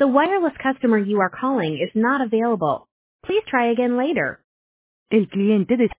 The wireless customer you are calling is not available. Please try again later. El cliente de